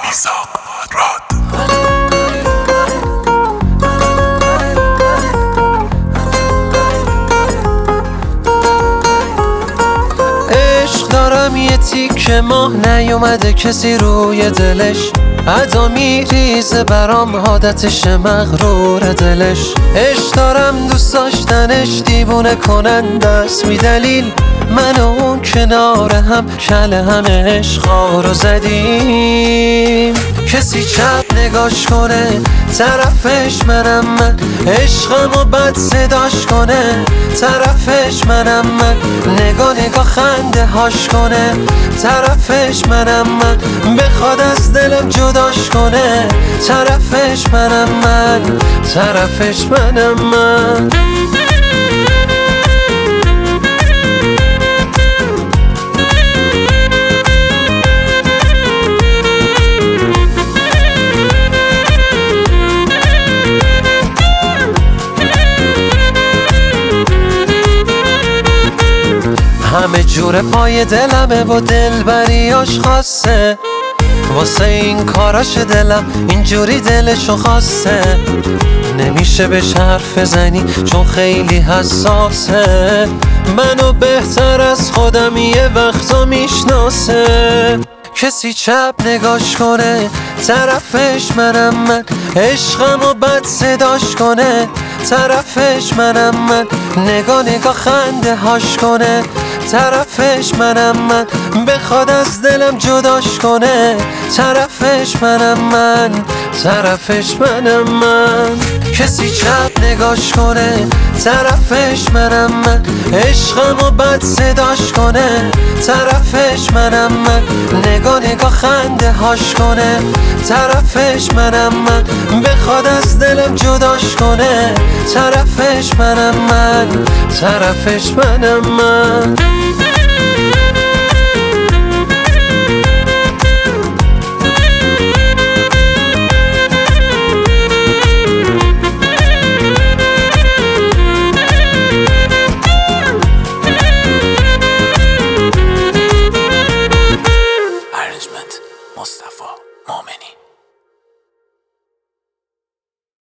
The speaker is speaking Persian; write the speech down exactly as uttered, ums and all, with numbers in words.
میثاق راد. عشق دارم یه تیکه ماه نیومده کسی روی دلش، ادا میریزه برام عادتش مغرور دلش. عشق دارم دوست داشتنش دیوونه کننده است، بی دلیل من و اون کنار هم کله هم عشقا رو زدیم. کسی چپ نگاش کنه طرفش منم من، عشقم و بد صداش کنه طرفش منم من، نگاه نگاه خنده هاش کنه طرفش منم من، بخواد از دلم جداش کنه طرفش منم من، طرفش منم من. همه جور پای دلمه و دلبریاش خاصه، واسه این کاراش دلم اینجوری دلشو خواسته. نمیشه بهش حرف بزنی چون خیلی حساسه، منو بهتر از خودم یه وقتا میشناسه. کسی چپ نگاش کنه طرفش منم من، عشقم و بد صداش کنه طرفش منم من، نگاه نگاه خنده هاش کنه طرفش منم من، بخواد از دلم جداش کنه طرفش منم من، طرفش منم من. کسی چپ نگاش کنه طرفش منم من، عشقم و بد صداش کنه طرفش منم من، نگاه نگاه خنده هاش کنه طرفش منم من، بخواد از دلم جداش کنه طرفش منم من، طرفش منم من.